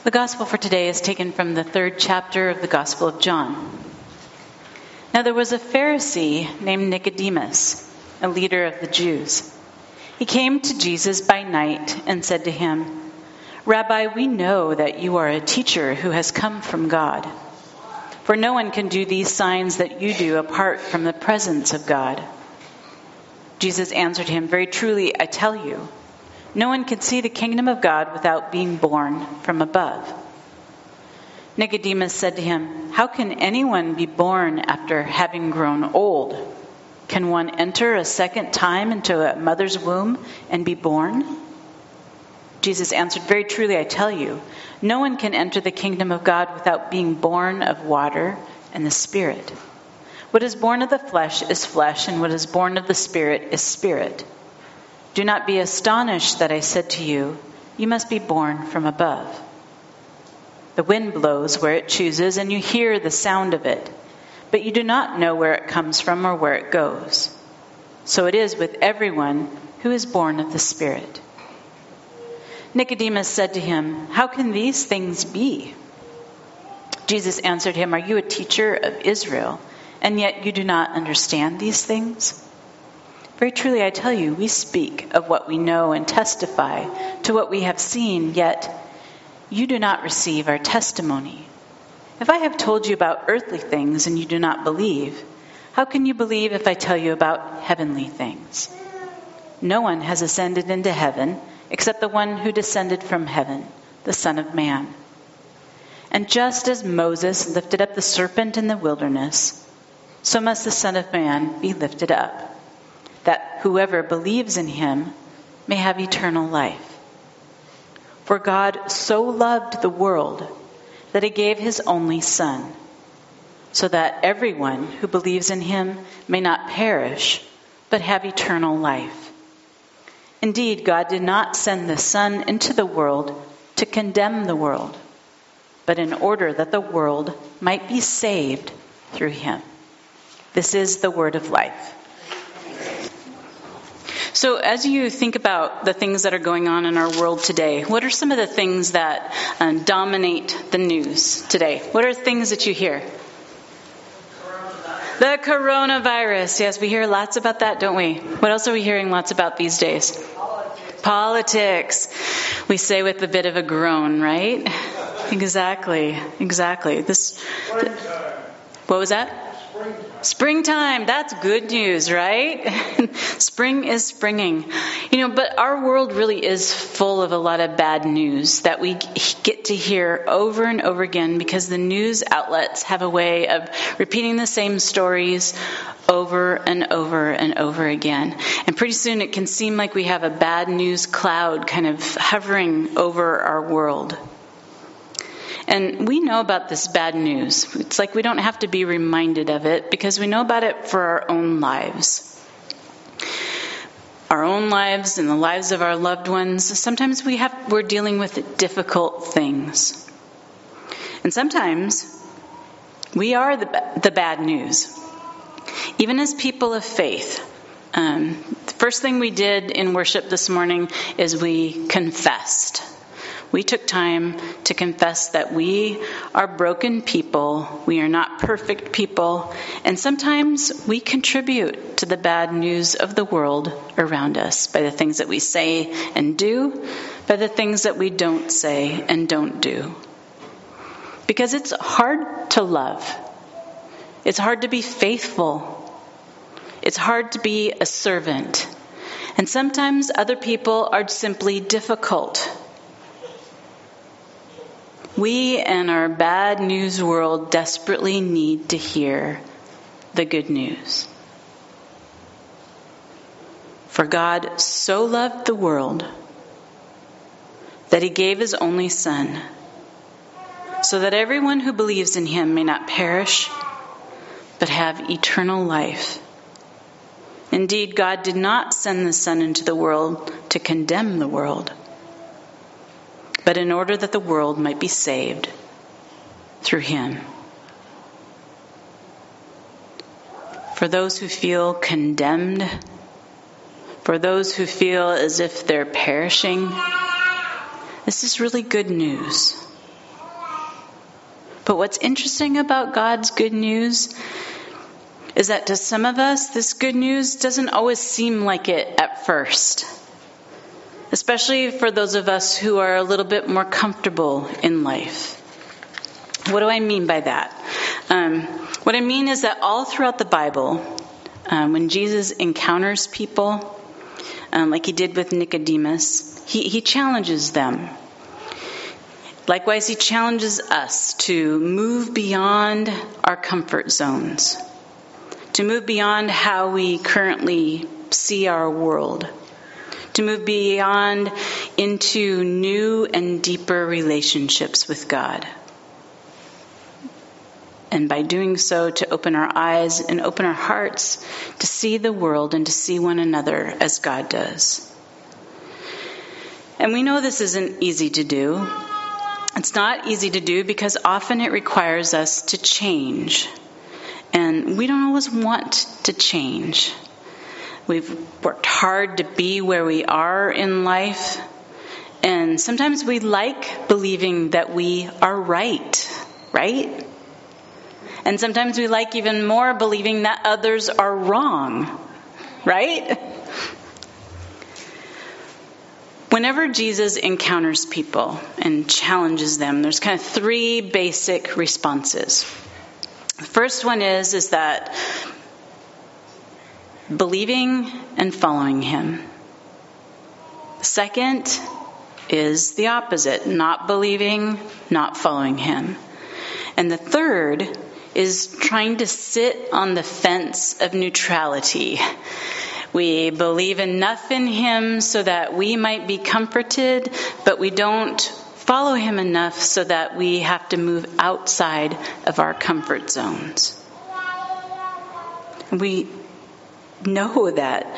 The gospel for today is taken from the 3rd chapter of the Gospel of John. Now there was a Pharisee named Nicodemus, a leader of the Jews. He came to Jesus by night and said to him, "Rabbi, we know that you are a teacher who has come from God. For no one can do these signs that you do apart from the presence of God." Jesus answered him, "Very truly, I tell you, no one can see the kingdom of God without being born from above." Nicodemus said to him, "How can anyone be born after having grown old? Can one enter a second time into a mother's womb and be born?" Jesus answered, "Very truly, I tell you, no one can enter the kingdom of God without being born of water and the Spirit. What is born of the flesh is flesh, and what is born of the Spirit is spirit. Do not be astonished that I said to you, you must be born from above. The wind blows where it chooses, and you hear the sound of it, but you do not know where it comes from or where it goes. So it is with everyone who is born of the Spirit." Nicodemus said to him, "How can these things be?" Jesus answered him, "Are you a teacher of Israel, and yet you do not understand these things? Very truly, I tell you, we speak of what we know and testify to what we have seen, yet you do not receive our testimony. If I have told you about earthly things and you do not believe, how can you believe if I tell you about heavenly things? No one has ascended into heaven except the one who descended from heaven, the Son of Man. And just as Moses lifted up the serpent in the wilderness, so must the Son of Man be lifted up, that whoever believes in him may have eternal life. For God so loved the world that he gave his only Son, so that everyone who believes in him may not perish, but have eternal life. Indeed, God did not send the Son into the world to condemn the world, but in order that the world might be saved through him." This is the word of life. So as you think about the things that are going on in our world today, what are some of the things that dominate the news today? What are things that you hear? The coronavirus. Yes, we hear lots about that, don't we? What else are we hearing lots about these days? Politics. We say with a bit of a groan, right? Exactly. What was that? Springtime. That's good news, right? Spring is springing. But our world really is full of a lot of bad news that we get to hear over and over again because the news outlets have a way of repeating the same stories over and over and over again. And pretty soon it can seem like we have a bad news cloud kind of hovering over our world. And we know about this bad news. It's like we don't have to be reminded of it because we know about it for our own lives. Our own lives and the lives of our loved ones. Sometimes we're dealing with difficult things. And sometimes we are the bad news. Even as people of faith. The first thing we did in worship this morning is we confessed. We took time to confess that we are broken people, we are not perfect people, and sometimes we contribute to the bad news of the world around us by the things that we say and do, by the things that we don't say and don't do. Because it's hard to love. It's hard to be faithful. It's hard to be a servant. And sometimes other people are simply difficult. We in our bad news world desperately need to hear the good news. For God so loved the world that he gave his only Son, so that everyone who believes in him may not perish, but have eternal life. Indeed, God did not send the Son into the world to condemn the world, but in order that the world might be saved through him. For those who feel condemned, for those who feel as if they're perishing, this is really good news. But what's interesting about God's good news is that to some of us, this good news doesn't always seem like it at first. Especially for those of us who are a little bit more comfortable in life. What do I mean by that? What I mean is that all throughout the Bible, when Jesus encounters people, like he did with Nicodemus, he challenges them. Likewise, he challenges us to move beyond our comfort zones, to move beyond how we currently see our world, to move beyond into new and deeper relationships with God. And by doing so, to open our eyes and open our hearts to see the world and to see one another as God does. And we know this isn't easy to do. It's not easy to do because often it requires us to change. And we don't always want to change. We've worked hard to be where we are in life. And sometimes we like believing that we are right? And sometimes we like even more believing that others are wrong, right? Whenever Jesus encounters people and challenges them, there's kind of three basic responses. The first one is that believing and following him. The second is the opposite, not believing, not following him. And the third is trying to sit on the fence of neutrality. We believe enough in him so that we might be comforted, but we don't follow him enough so that we have to move outside of our comfort zones. We know that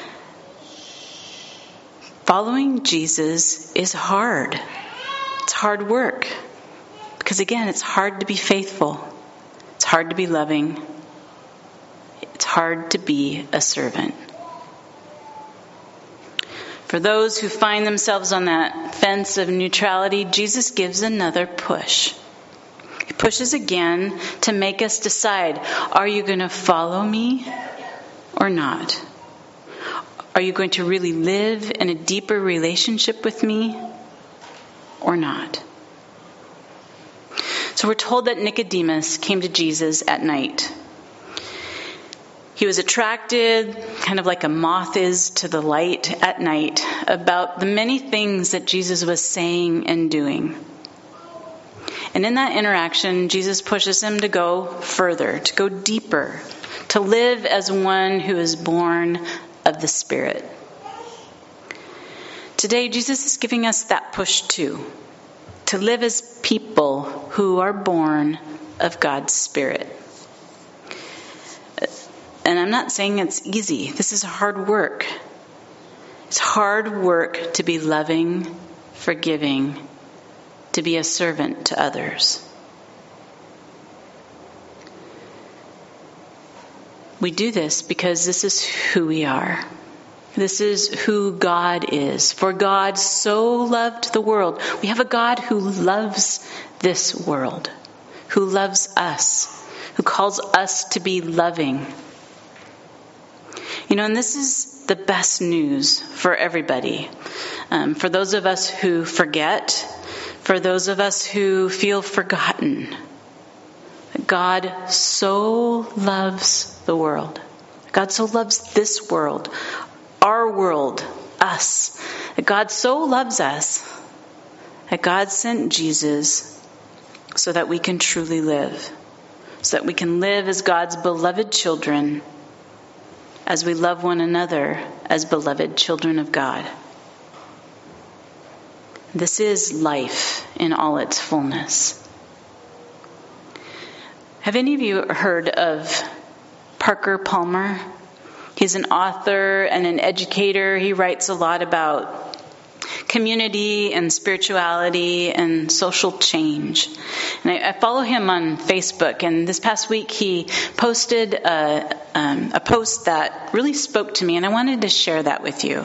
following Jesus is hard. It's hard work. Because again, it's hard to be faithful. It's hard to be loving. It's hard to be a servant. For those who find themselves on that fence of neutrality, Jesus gives another push. He pushes again to make us decide, are you going to follow me or not? Are you going to really live in a deeper relationship with me or not? So we're told that Nicodemus came to Jesus at night. He was attracted, kind of like a moth is to the light at night, about the many things that Jesus was saying and doing. And in that interaction, Jesus pushes him to go further, to go deeper, to live as one who is born of the Spirit. Today, Jesus is giving us that push too, to live as people who are born of God's Spirit. And I'm not saying it's easy. This is hard work. It's hard work to be loving, forgiving, to be a servant to others. We do this because this is who we are. This is who God is. For God so loved the world. We have a God who loves this world, who loves us, who calls us to be loving. And this is the best news for everybody. For those of us who forget, for those of us who feel forgotten. God so loves the world. God so loves this world, our world, us. That God so loves us that God sent Jesus so that we can truly live. So that we can live as God's beloved children, as we love one another as beloved children of God. This is life in all its fullness. Have any of you heard of Parker Palmer? He's an author and an educator. He writes a lot about community and spirituality and social change. And I follow him on Facebook, and this past week he posted a post that really spoke to me, and I wanted to share that with you.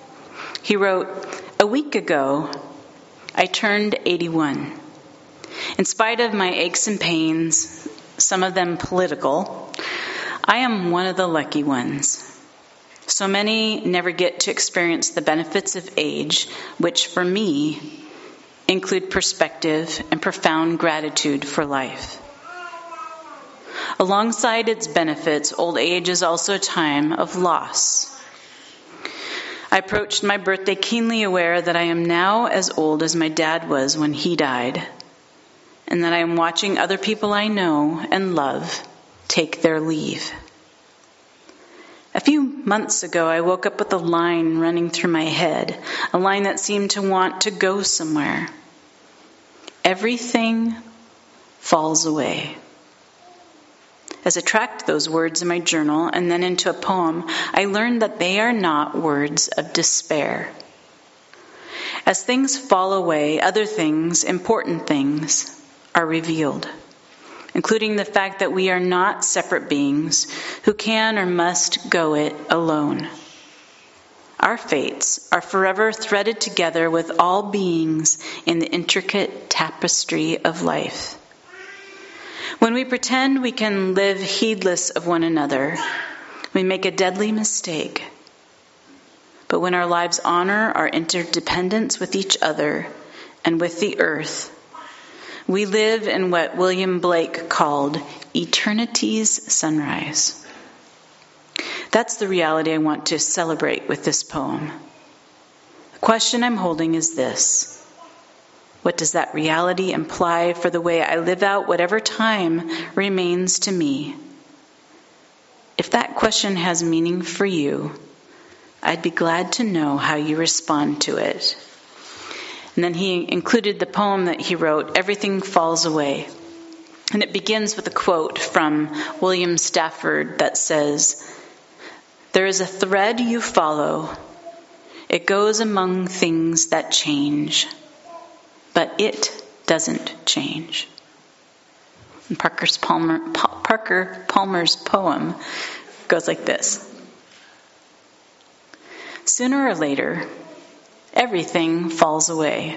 He wrote, "A week ago, I turned 81. In spite of my aches and pains, some of them political, I am one of the lucky ones. So many never get to experience the benefits of age, which for me include perspective and profound gratitude for life. Alongside its benefits, old age is also a time of loss. I approached my birthday keenly aware that I am now as old as my dad was when he died, and that I am watching other people I know and love take their leave. A few months ago, I woke up with a line running through my head, a line that seemed to want to go somewhere. Everything falls away. As I tracked those words in my journal and then into a poem, I learned that they are not words of despair. As things fall away, other things, important things, are revealed, including the fact that we are not separate beings who can or must go it alone. Our fates are forever threaded together with all beings in the intricate tapestry of life. When we pretend we can live heedless of one another, we make a deadly mistake. But when our lives honor our interdependence with each other and with the earth, we live in what William Blake called eternity's sunrise. That's the reality I want to celebrate with this poem. The question I'm holding is this: what does that reality imply for the way I live out whatever time remains to me? If that question has meaning for you, I'd be glad to know how you respond to it. And then he included the poem that he wrote, Everything Falls Away. And it begins with a quote from William Stafford that says, "There is a thread you follow. It goes among things that change, but it doesn't change." And Parker Palmer's poem goes like this: sooner or later, everything falls away.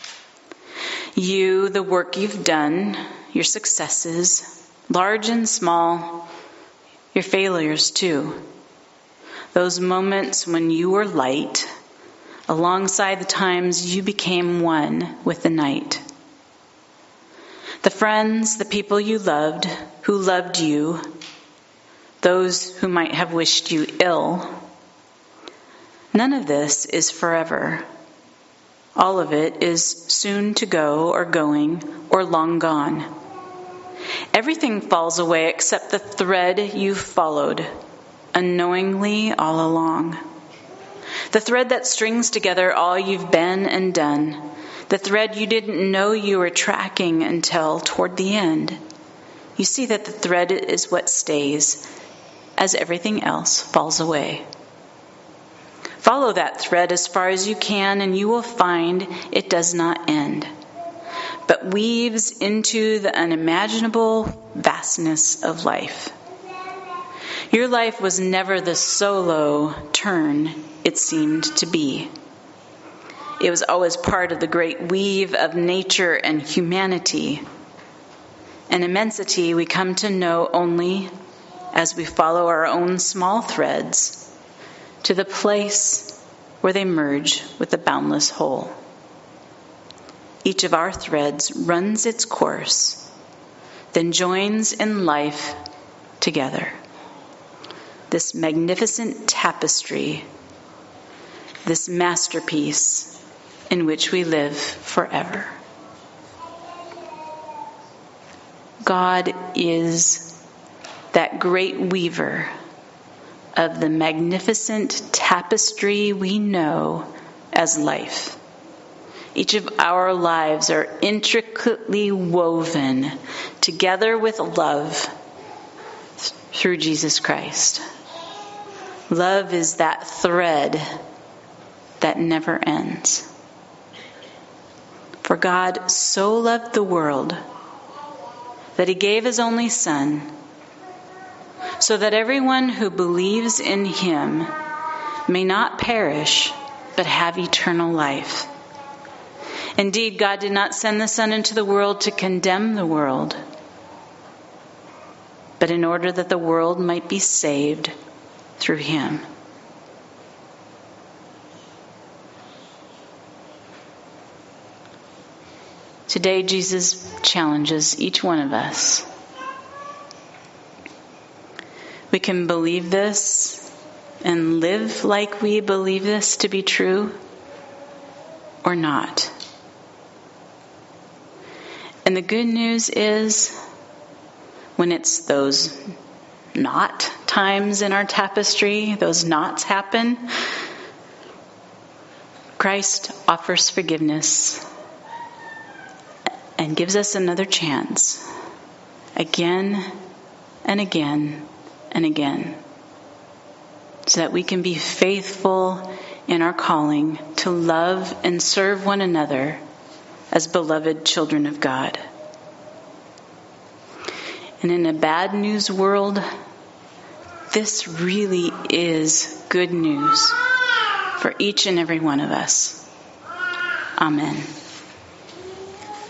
You, the work you've done, your successes, large and small, your failures too. Those moments when you were light, alongside the times you became one with the night. The friends, the people you loved, who loved you, those who might have wished you ill. None of this is forever. All of it is soon to go or going or long gone. Everything falls away except the thread you followed, unknowingly all along. The thread that strings together all you've been and done. The thread you didn't know you were tracking until toward the end. You see that the thread is what stays as everything else falls away. Follow that thread as far as you can, and you will find it does not end, but weaves into the unimaginable vastness of life. Your life was never the solo turn it seemed to be. It was always part of the great weave of nature and humanity, an immensity we come to know only as we follow our own small threads to the place where they merge with the boundless whole. Each of our threads runs its course, then joins in life together. This magnificent tapestry, this masterpiece in which we live forever. God is that great weaver of the magnificent tapestry we know as life. Each of our lives are intricately woven together with love through Jesus Christ. Love is that thread that never ends. For God so loved the world that he gave his only Son, so that everyone who believes in him may not perish, but have eternal life. Indeed, God did not send the Son into the world to condemn the world, but in order that the world might be saved through him. Today, Jesus challenges each one of us. We can believe this and live like we believe this to be true, or not. And the good news is, when it's those not times in our tapestry, those nots happen, Christ offers forgiveness and gives us another chance, again and again and again, so that we can be faithful in our calling to love and serve one another as beloved children of God. And in a bad news world, this really is good news for each and every one of us. Amen.